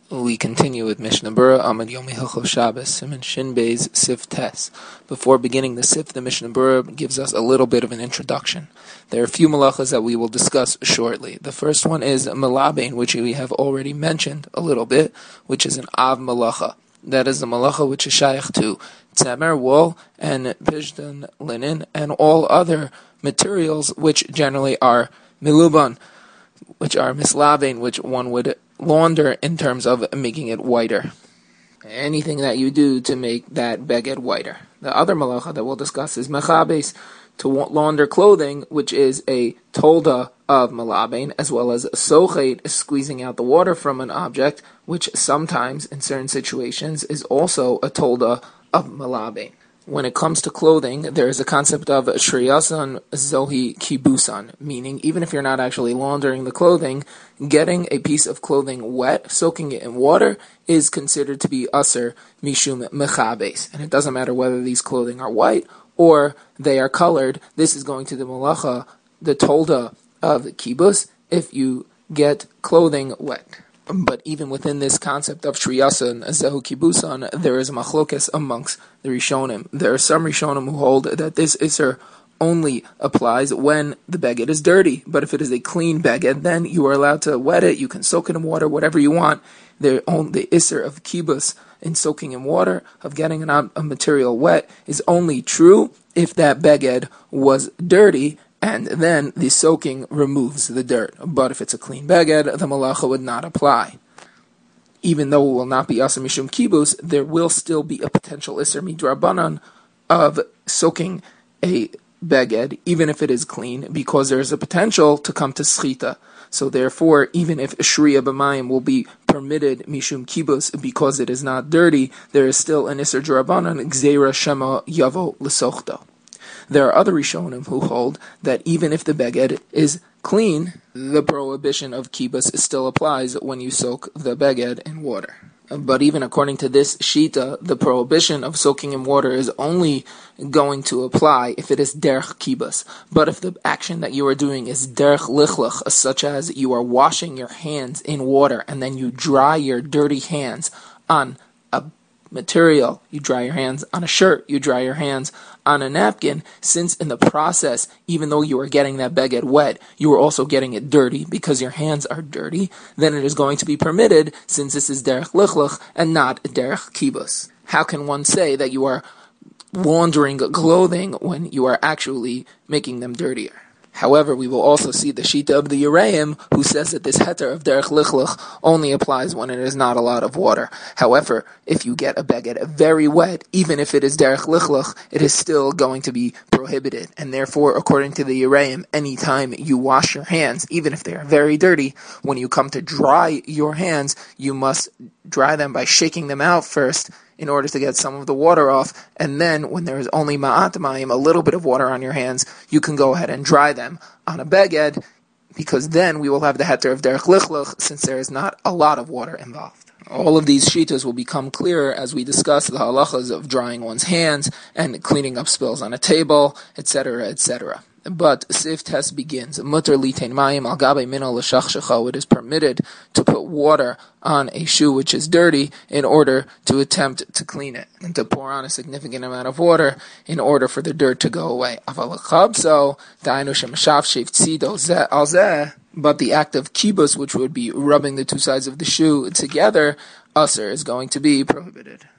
We continue with Mishnah Berurah, Amud Yomi Hilchos Shabbos, Siman Shin Beis, Sif Tes. Before beginning the Sif, the Mishnah Berurah gives us a little bit of an introduction. There are a few malachas that we will discuss shortly. The first one is Melabein, which we have already mentioned a little bit, which is an Av Malacha. That is the malacha which is shaykh to tzemer, wool, and pishtan, linen, and all other materials which generally are miluban, which are mislabein, which one would launder in terms of making it whiter. Anything that you do to make that beged whiter. The other malacha that we'll discuss is mechabes, to launder clothing, which is a tolda of malabein, as well as sochet, squeezing out the water from an object, which sometimes, in certain situations, is also a tolda of malabein. When it comes to clothing, there is a concept of shriyasan zohi kibusan, meaning even if you're not actually laundering the clothing, getting a piece of clothing wet, soaking it in water, is considered to be aser mishum mechabes. And it doesn't matter whether these clothing are white or they are colored. This is going to the malacha, the tolda of kibus, if you get clothing wet. But even within this concept of shriyasan zehu kibusan, there is a machlokes amongst the Rishonim. There are some Rishonim who hold that this iser only applies when the beged is dirty. But if it is a clean beged, then you are allowed to wet it. You can soak it in water, whatever you want. The iser of kibus in soaking in water, of getting a material wet, is only true if that beged was dirty, and then the soaking removes the dirt. But if it's a clean beged, the malacha would not apply. Even though it will not be aser mishum kibus, there will still be a potential iser midrabanan of soaking a beged, even if it is clean, because there is a potential to come to schita. So therefore, even if shriya b'mayim will be permitted mishum kibus because it is not dirty, there is still an iser drabanan gzeira shema yavo l'sochta. There are other Rishonim who hold that even if the beged is clean, the prohibition of kibus still applies when you soak the beged in water. But even according to this shita, the prohibition of soaking in water is only going to apply if it is derech kibus. But if the action that you are doing is derech lichlach, such as you are washing your hands in water and then you dry your dirty hands on a material, you dry your hands on a shirt, you dry your hands on a napkin, since in the process, even though you are getting that beged wet, you are also getting it dirty because your hands are dirty, then it is going to be permitted, since this is derech lichlach and not derech kibus. How can one say that you are laundering clothing when you are actually making them dirtier? However, we will also see the shita of the Yereim, who says that this heter of derech lichlach only applies when it is not a lot of water. However, if you get a beged very wet, even if it is derech lichlach, it is still going to be prohibited. And therefore, according to the Yereim, anytime you wash your hands, even if they are very dirty, when you come to dry your hands, you must dry them by shaking them out first, in order to get some of the water off, and then when there is only ma'at mayim, a little bit of water on your hands, you can go ahead and dry them on a beged, because then we will have the heter of derech lichlach, since there is not a lot of water involved. All of these shitas will become clearer as we discuss the halachas of drying one's hands and cleaning up spills on a table, etc., etc. But Sif Tes begins, Mutter litein mayim al gabe minol l'shachshacha. It is permitted to put water on a shoe which is dirty in order to attempt to clean it, and to pour on a significant amount of water in order for the dirt to go away. Aval l'chabso, dainu shemashav shev tzido zeh al zeh. But the act of kibus, which would be rubbing the two sides of the shoe together, aser, is going to be prohibited.